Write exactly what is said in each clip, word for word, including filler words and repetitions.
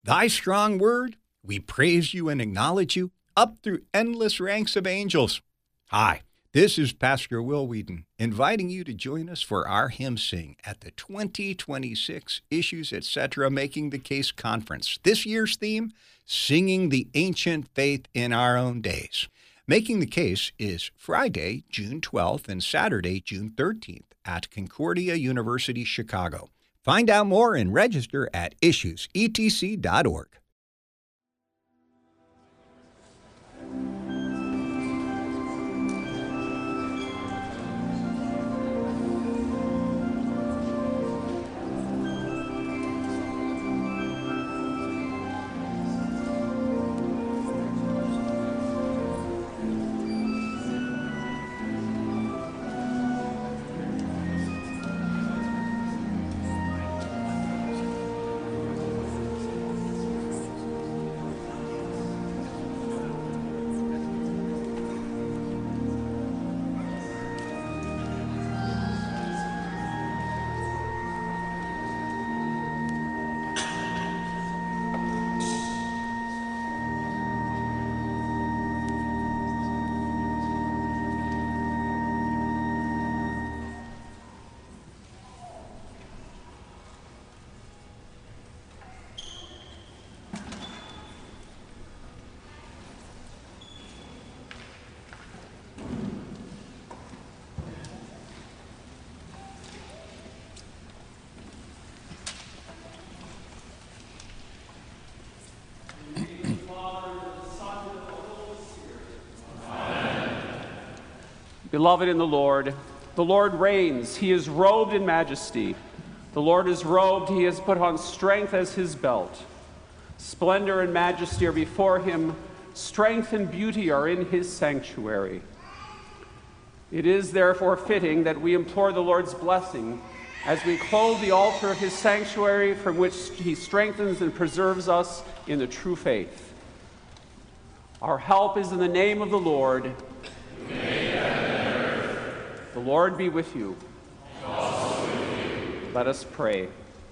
Thy strong word, we praise you and acknowledge you up through endless ranks of angels. Hi, this is Pastor Will Wheaton, inviting you to join us for our hymn sing at the twenty twenty-six Issues, et cetera. Making the Case Conference. This year's theme, Singing the Ancient Faith in Our Own Days. Making the Case is Friday, June twelfth and Saturday, June thirteenth at Concordia University, Chicago. Find out more and register at issues e t c dot org. Beloved in the Lord, the Lord reigns. He is robed in majesty. The Lord is robed. He has put on strength as his belt. Splendor and majesty are before him. Strength and beauty are in his sanctuary. It is therefore fitting that we implore the Lord's blessing as we clothe the altar of his sanctuary, from which he strengthens and preserves us in the true faith. Our help is in the name of the Lord. The Lord be with you. And also with you. Let us pray.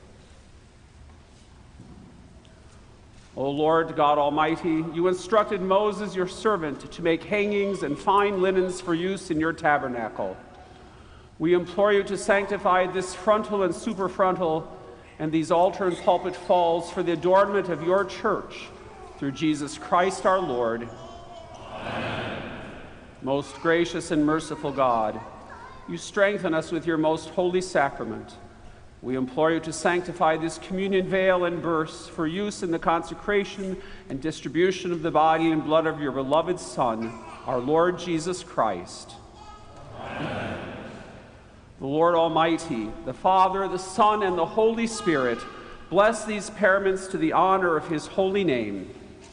O Lord God Almighty, you instructed Moses, your servant, to make hangings and fine linens for use in your tabernacle. We implore you to sanctify this frontal and superfrontal and these altar and pulpit falls for the adornment of your church, through Jesus Christ our Lord. Amen. Most gracious and merciful God, you strengthen us with your most holy sacrament. We implore you to sanctify this communion veil and burse for use in the consecration and distribution of the body and blood of your beloved Son, our Lord Jesus Christ. Amen. The Lord Almighty, the Father, the Son, and the Holy Spirit, bless these paraments to the honor of his holy name.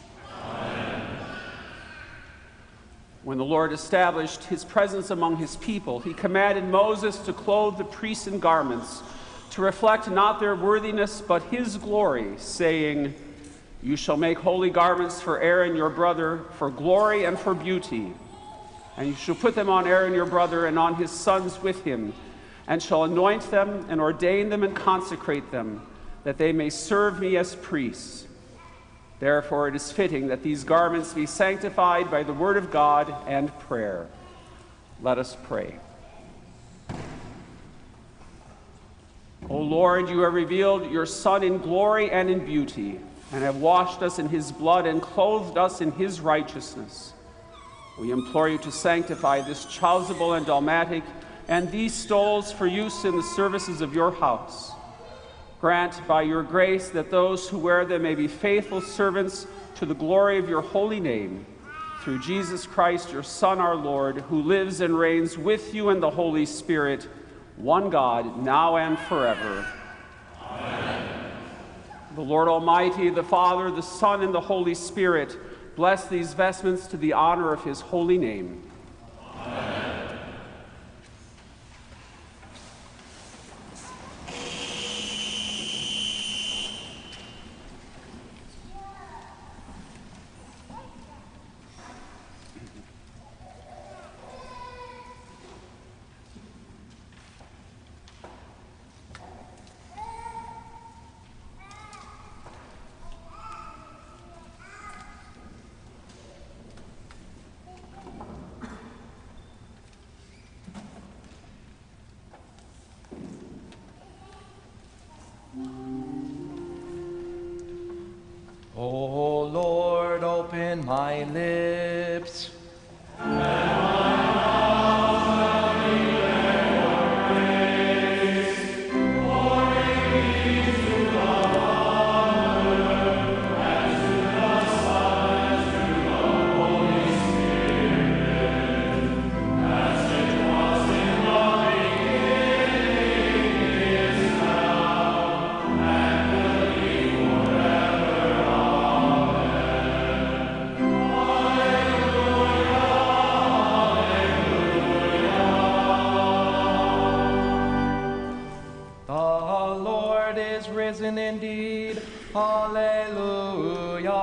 When the Lord established his presence among his people, he commanded Moses to clothe the priests in garments, to reflect not their worthiness, but his glory, saying, "You shall make holy garments for Aaron your brother, for glory and for beauty. And you shall put them on Aaron your brother and on his sons with him, and shall anoint them and ordain them and consecrate them, that they may serve me as priests. Therefore it is fitting that these garments be sanctified by the word of God and prayer." Let us pray. O Lord, you have revealed your Son in glory and in beauty, and have washed us in his blood and clothed us in his righteousness. We implore you to sanctify this chasuble and dalmatic and these stoles for use in the services of your house. Grant by your grace that those who wear them may be faithful servants to the glory of your holy name, through Jesus Christ, your Son, our Lord, who lives and reigns with you in the Holy Spirit, one God, now and forever. Amen. The Lord Almighty, the Father, the Son, and the Holy Spirit, bless these vestments to the honor of his holy name. Amen. O Lord, open my lips. Risen indeed. Hallelujah.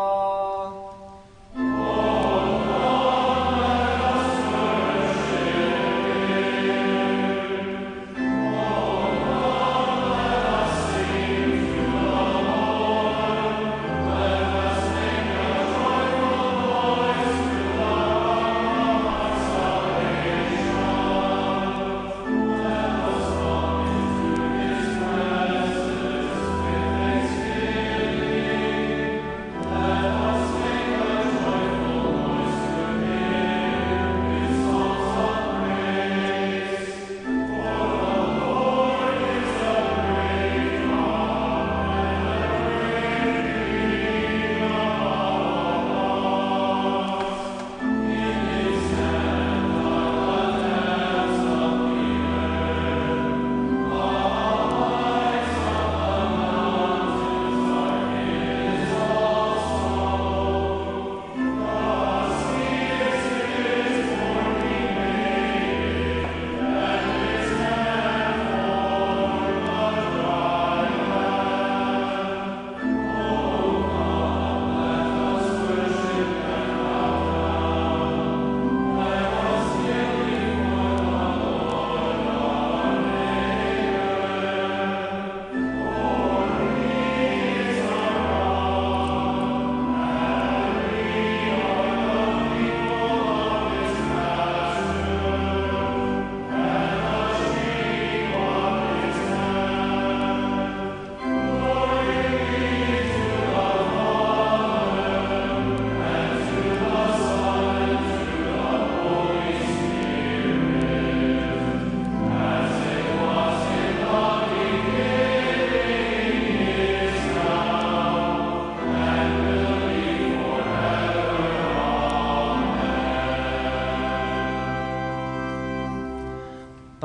The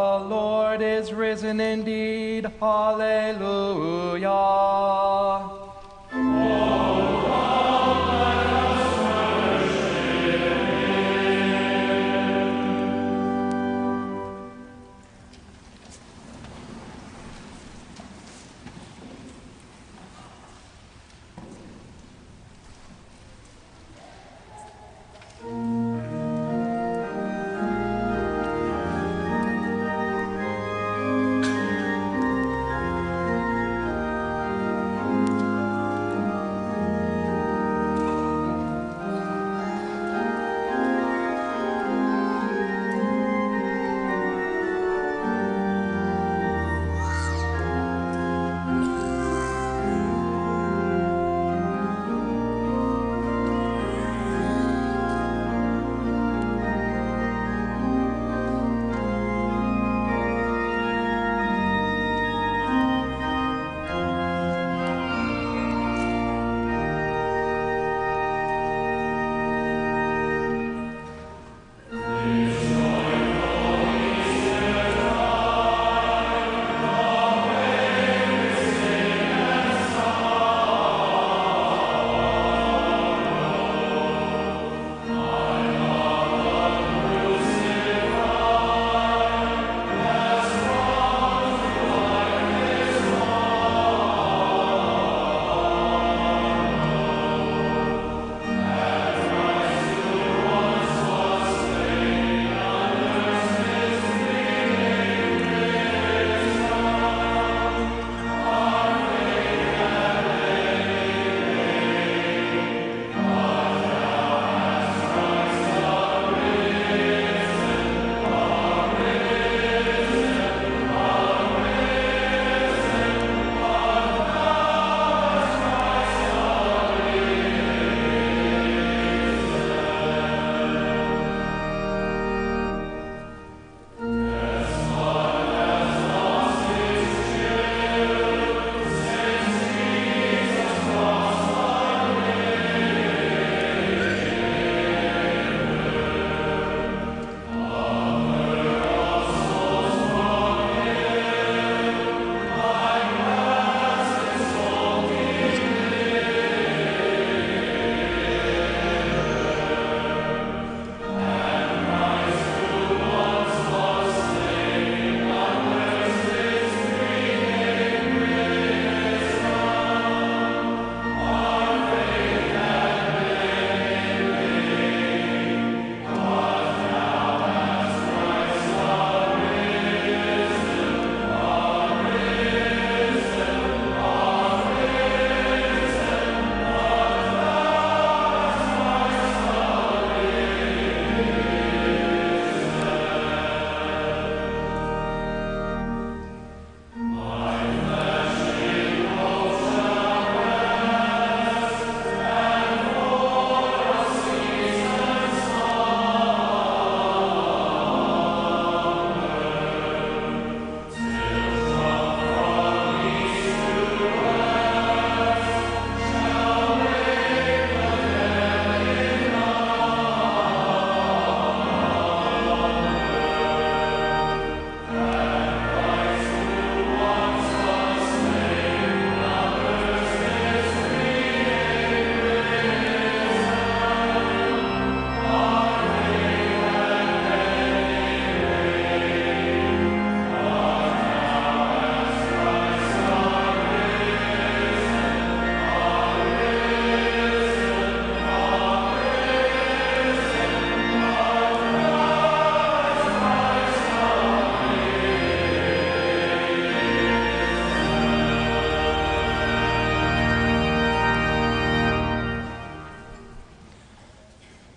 Lord is risen indeed. Hallelujah.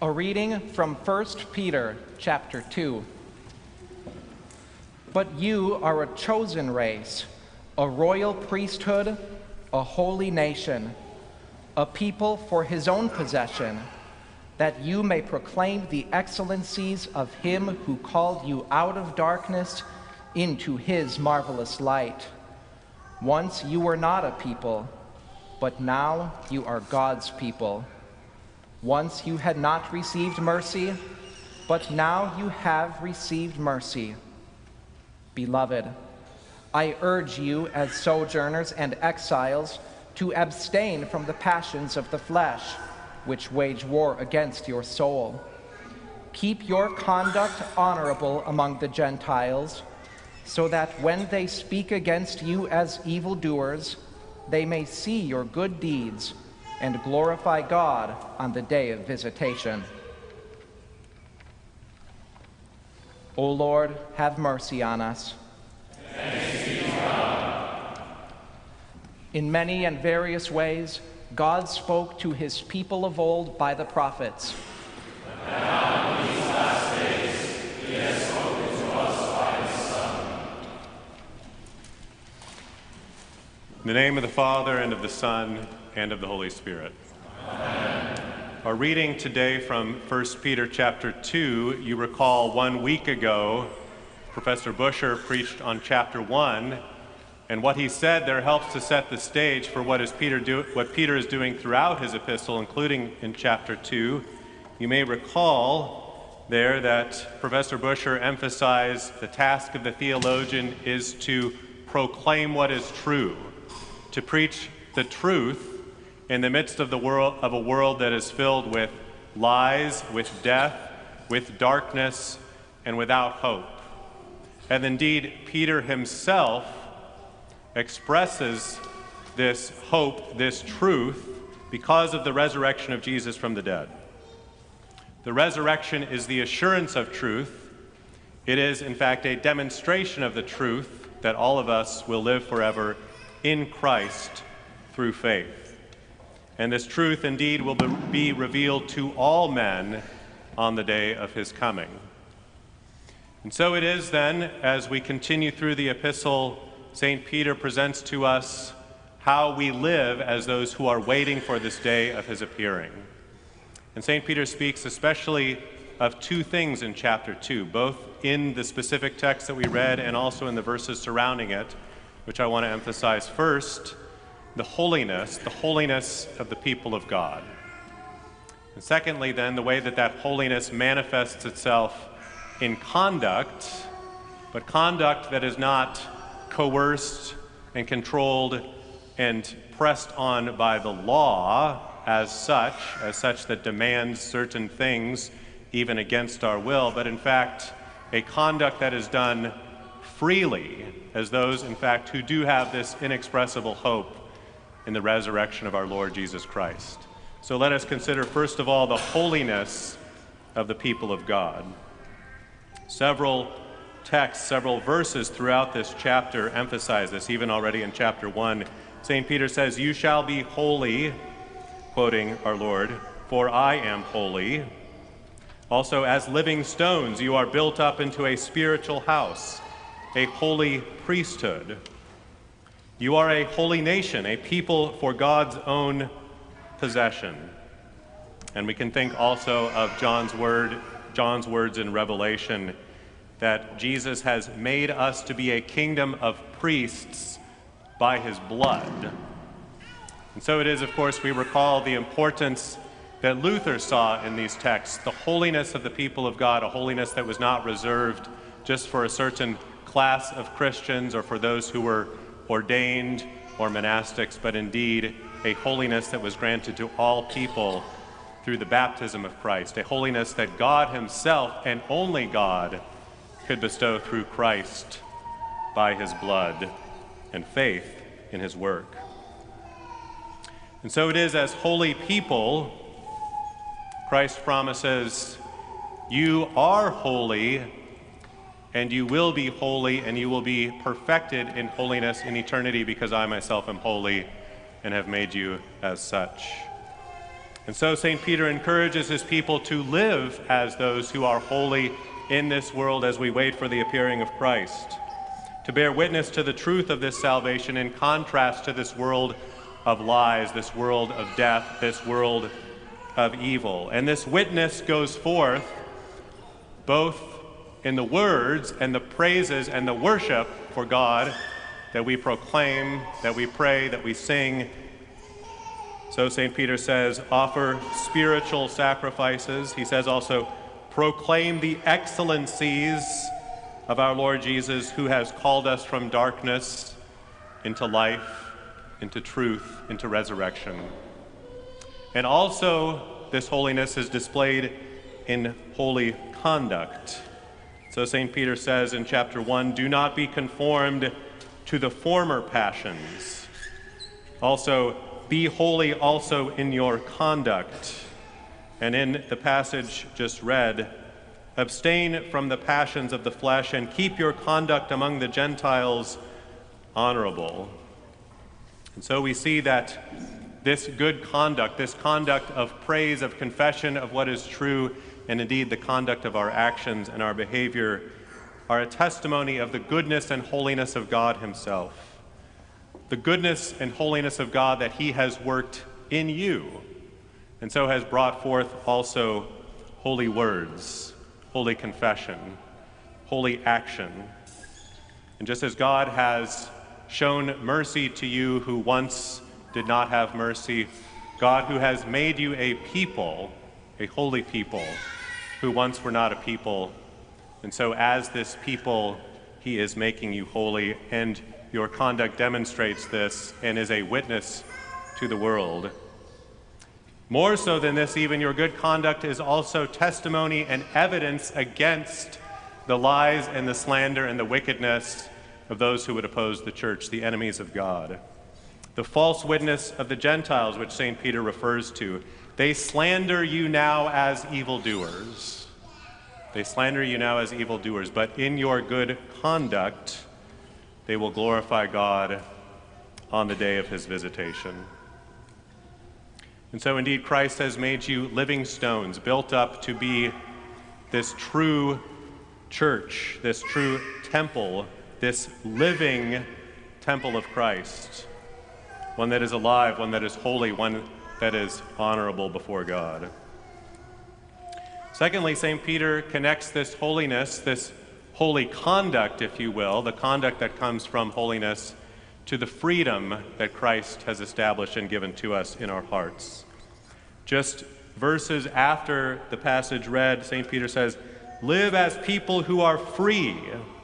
A reading from First Peter chapter two. But you are a chosen race, a royal priesthood, a holy nation, a people for his own possession, that you may proclaim the excellencies of him who called you out of darkness into his marvelous light. Once you were not a people, but now you are God's people. Once you had not received mercy, but now you have received mercy. Beloved, I urge you as sojourners and exiles to abstain from the passions of the flesh, which wage war against your soul. Keep your conduct honorable among the Gentiles, so that when they speak against you as evildoers, they may see your good deeds and glorify God on the day of visitation. O Lord, have mercy on us. Thanks be to God. In many and various ways, God spoke to his people of old by the prophets. But now, in these last days, he has spoken to us by his Son. In the name of the Father, and of the Son, and of the Holy Spirit. Amen. Our reading today from First Peter chapter two, you recall one week ago, Professor Busher preached on chapter one, and what he said there helps to set the stage for what is Peter do, what Peter is doing throughout his epistle, including in chapter two. You may recall there that Professor Busher emphasized the task of the theologian is to proclaim what is true, to preach the truth in the midst of the world of a world that is filled with lies, with death, with darkness, and without hope. And indeed, Peter himself expresses this hope, this truth, because of the resurrection of Jesus from the dead. The resurrection is the assurance of truth. It is, in fact, a demonstration of the truth that all of us will live forever in Christ through faith. And this truth indeed will be revealed to all men on the day of his coming. And so it is then, as we continue through the epistle, Saint Peter presents to us how we live as those who are waiting for this day of his appearing. And Saint Peter speaks especially of two things in chapter two, both in the specific text that we read and also in the verses surrounding it, which I want to emphasize. First, the holiness, the holiness of the people of God. And secondly, then, the way that that holiness manifests itself in conduct, but conduct that is not coerced and controlled and pressed on by the law as such, as such that demands certain things even against our will, but in fact, a conduct that is done freely as those, in fact, who do have this inexpressible hope in the resurrection of our Lord Jesus Christ. So let us consider, first of all, the holiness of the people of God. Several texts, several verses throughout this chapter emphasize this, even already in chapter one. Saint Peter says, "You shall be holy," quoting our Lord, "for I am holy. Also, as living stones, you are built up into a spiritual house, a holy priesthood. You are a holy nation, a people for God's own possession." And we can think also of John's word, John's words in Revelation, that Jesus has made us to be a kingdom of priests by his blood. And so it is, of course, we recall the importance that Luther saw in these texts, the holiness of the people of God, a holiness that was not reserved just for a certain class of Christians or for those who were ordained or monastics, but indeed a holiness that was granted to all people through the baptism of Christ, a holiness that God himself and only God could bestow through Christ by his blood and faith in his work. And so it is as holy people, Christ promises, "You are holy, and you will be holy, and you will be perfected in holiness in eternity, because I myself am holy and have made you as such." And so Saint Peter encourages his people to live as those who are holy in this world as we wait for the appearing of Christ, to bear witness to the truth of this salvation in contrast to this world of lies, this world of death, this world of evil. And this witness goes forth both in the words and the praises and the worship for God that we proclaim, that we pray, that we sing. So Saint Peter says, offer spiritual sacrifices. He says also, proclaim the excellencies of our Lord Jesus, who has called us from darkness into life, into truth, into resurrection. And also, this holiness is displayed in holy conduct. So Saint Peter says in chapter one, do not be conformed to the former passions. Also, be holy also in your conduct. And in the passage just read, abstain from the passions of the flesh and keep your conduct among the Gentiles honorable. And so we see that this good conduct, this conduct of praise, of confession of what is true, and indeed the conduct of our actions and our behavior are a testimony of the goodness and holiness of God himself. The goodness and holiness of God that he has worked in you, and so has brought forth also holy words, holy confession, holy action. And just as God has shown mercy to you who once did not have mercy, God who has made you a people, a holy people, who once were not a people. And so as this people, he is making you holy, and your conduct demonstrates this and is a witness to the world. More so than this, even your good conduct is also testimony and evidence against the lies and the slander and the wickedness of those who would oppose the church, the enemies of God. The false witness of the Gentiles, which Saint Peter refers to, they slander you now as evildoers. They slander you now as evildoers, but in your good conduct, they will glorify God on the day of his visitation. And so indeed Christ has made you living stones, built up to be this true church, this true temple, this living temple of Christ, one that is alive, one that is holy, one that is honorable before God. Secondly, Saint Peter connects this holiness, this holy conduct, if you will, the conduct that comes from holiness, to the freedom that Christ has established and given to us in our hearts. Just verses after the passage read, Saint Peter says, live as people who are free.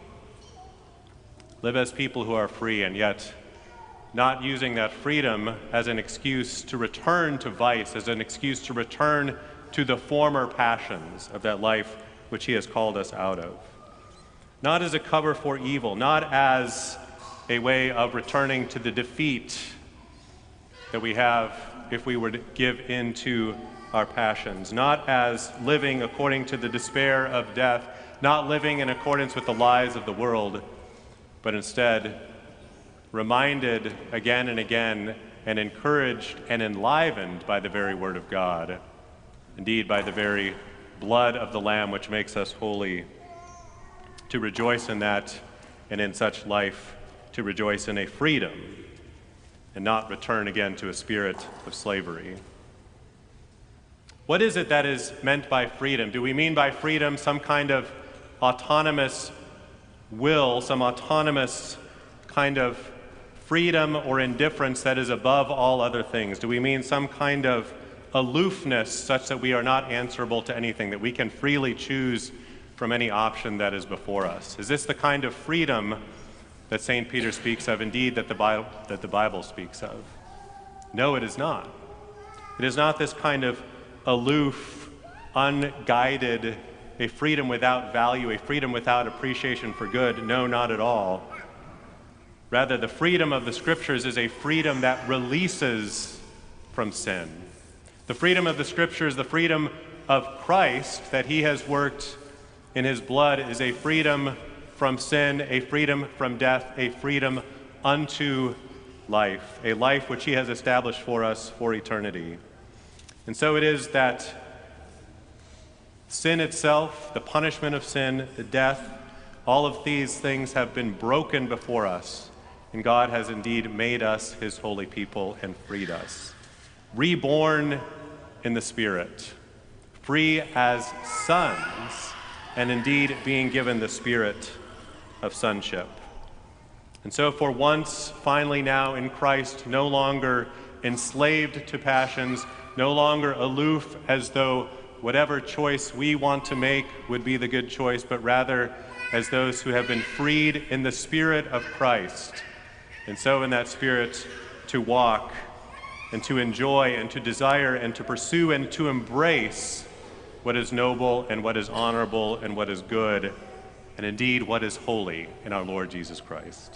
Live as people who are free, and yet not using that freedom as an excuse to return to vice, as an excuse to return to the former passions of that life which he has called us out of. Not as a cover for evil, not as a way of returning to the defeat that we have if we were to give in to our passions, not as living according to the despair of death, not living in accordance with the lies of the world, but instead reminded again and again and encouraged and enlivened by the very word of God, indeed by the very blood of the Lamb which makes us holy, to rejoice in that, and in such life to rejoice in a freedom and not return again to a spirit of slavery. What is it that is meant by freedom? Do we mean by freedom some kind of autonomous will, some autonomous kind of freedom or indifference that is above all other things? Do we mean some kind of aloofness such that we are not answerable to anything, that we can freely choose from any option that is before us? Is this the kind of freedom that Saint Peter speaks of, indeed that the Bible, that the Bible speaks of? No, it is not. It is not this kind of aloof, unguided, a freedom without value, a freedom without appreciation for good. No, not at all. Rather, the freedom of the Scriptures is a freedom that releases from sin. The freedom of the Scriptures, the freedom of Christ that he has worked in his blood, is a freedom from sin, a freedom from death, a freedom unto life, a life which he has established for us for eternity. And so it is that sin itself, the punishment of sin, the death, all of these things have been broken before us, and God has indeed made us his holy people and freed us. Reborn in the Spirit, free as sons, and indeed being given the spirit of sonship. And so for once, finally now in Christ, no longer enslaved to passions, no longer aloof as though whatever choice we want to make would be the good choice, but rather as those who have been freed in the Spirit of Christ. And so in that Spirit to walk and to enjoy and to desire and to pursue and to embrace what is noble and what is honorable and what is good, and indeed what is holy in our Lord Jesus Christ.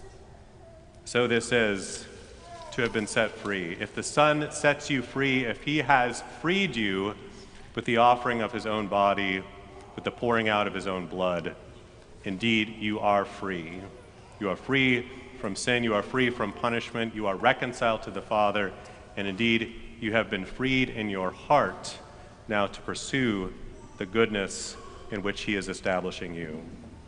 So this is to have been set free. If the Son sets you free, if he has freed you with the offering of his own body, with the pouring out of his own blood, indeed you are free. You are free from sin, you are free from punishment, you are reconciled to the Father, and indeed you have been freed in your heart now to pursue the goodness in which he is establishing you.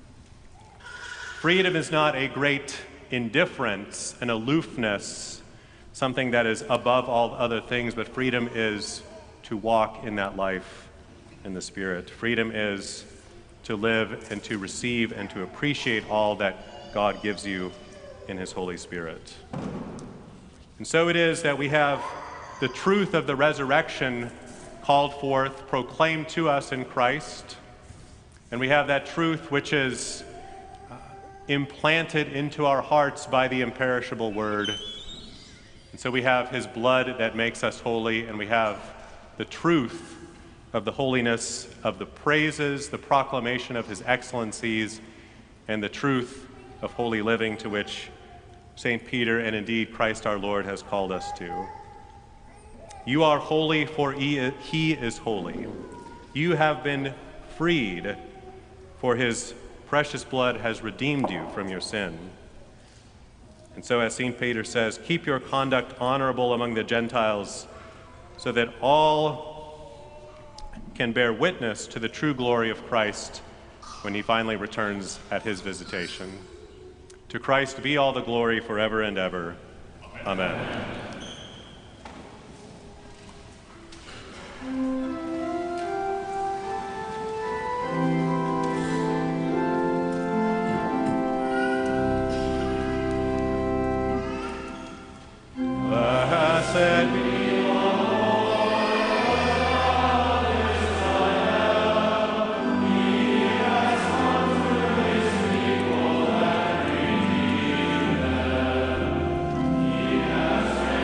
Freedom is not a great indifference, an aloofness, something that is above all other things, but freedom is to walk in that life in the Spirit. Freedom is to live and to receive and to appreciate all that God gives you in his Holy Spirit. And so it is that we have the truth of the resurrection called forth, proclaimed to us in Christ, and we have that truth which is uh, implanted into our hearts by the imperishable word. And so we have his blood that makes us holy, and we have the truth of the holiness of the praises, the proclamation of his excellencies, and the truth of holy living to which Saint Peter and indeed Christ our Lord has called us to. You are holy, for he is holy. You have been freed, for his precious blood has redeemed you from your sin. And so, as Saint Peter says, keep your conduct honorable among the Gentiles, so that all can bear witness to the true glory of Christ when he finally returns at his visitation. To Christ be all the glory forever and ever. Amen. Amen. Blessed be He has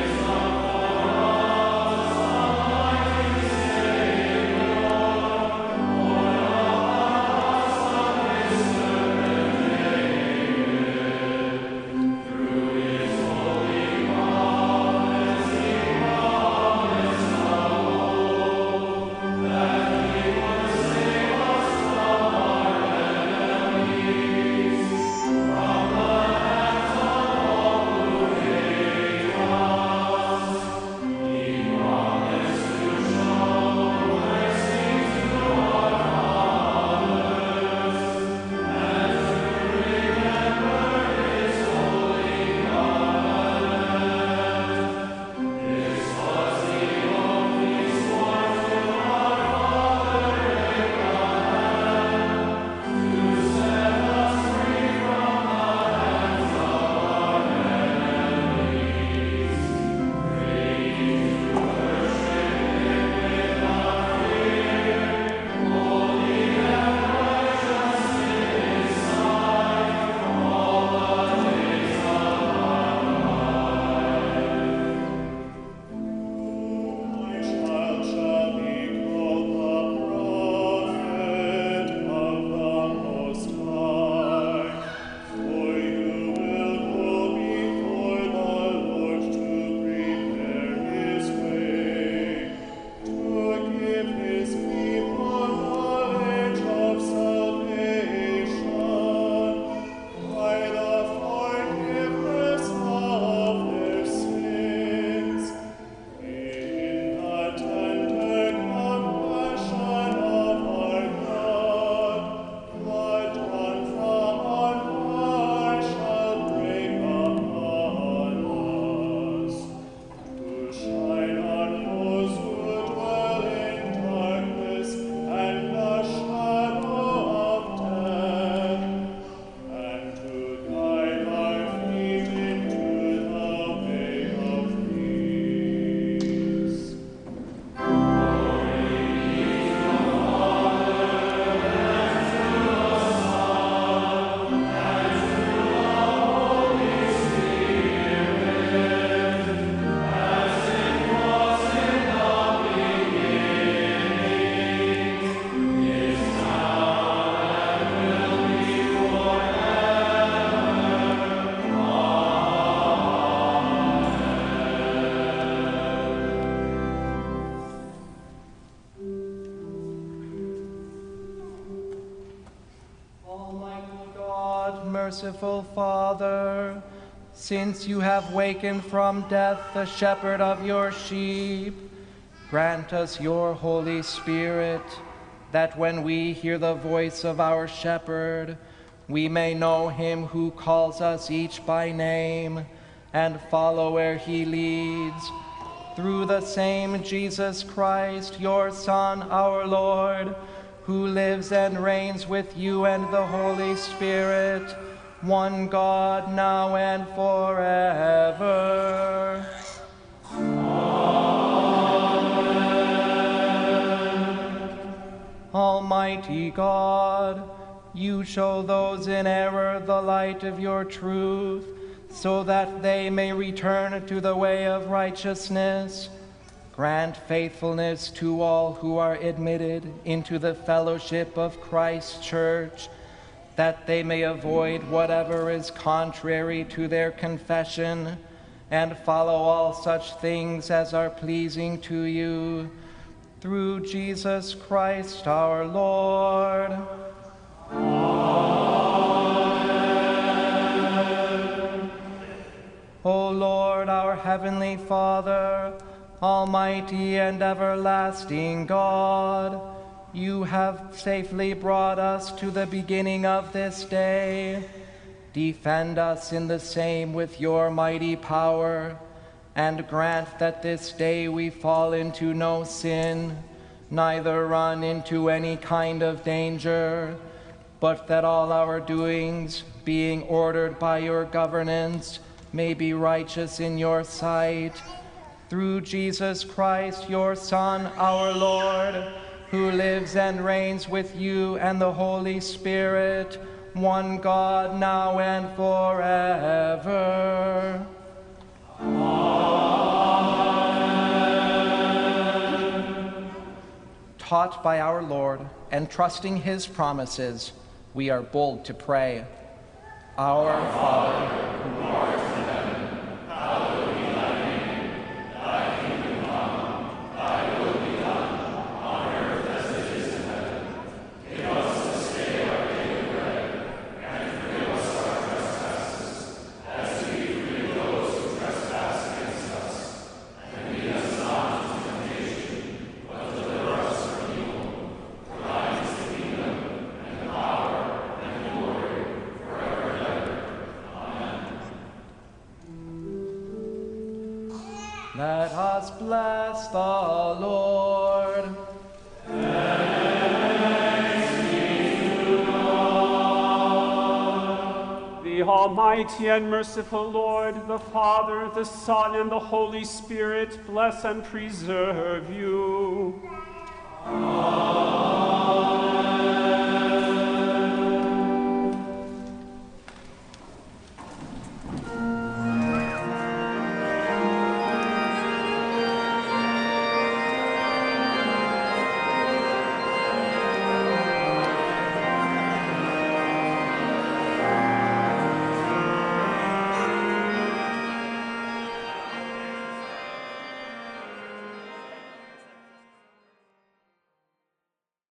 merciful Father, since you have wakened from death the shepherd of your sheep, grant us your Holy Spirit, that when we hear the voice of our shepherd, we may know him who calls us each by name and follow where he leads. Through the same Jesus Christ, your Son, our Lord, who lives and reigns with you and the Holy Spirit, one God, now and forever. Almighty God, you show those in error the light of your truth, so that they may return to the way of righteousness. Grant faithfulness to all who are admitted into the fellowship of Christ's church, that they may avoid whatever is contrary to their confession, and follow all such things as are pleasing to you. Through Jesus Christ our Lord. Amen. O Lord, our heavenly Father, almighty and everlasting God, you have safely brought us to the beginning of this day. Defend us in the same with your mighty power, and grant that this day we fall into no sin, neither run into any kind of danger, but that all our doings, being ordered by your governance, may be righteous in your sight. Through Jesus Christ, your Son, our Lord, who lives and reigns with you and the Holy Spirit, one God, now and forever. Amen. Taught by our Lord and trusting his promises, we are bold to pray. Our Father, who art in heaven, hallowed be thy name. Thy kingdom come, thy will be done, on earth as it is in heaven. Give us this day our daily bread, and forgive us our trespasses, as we forgive those who trespass against us. And lead us not into temptation, but deliver us from evil. For thine is the kingdom, and the power, and the glory, forever and ever. Amen. Let us bless the Lord. The Almighty and merciful Lord, the Father, the Son, and the Holy Spirit, bless and preserve you. Amen.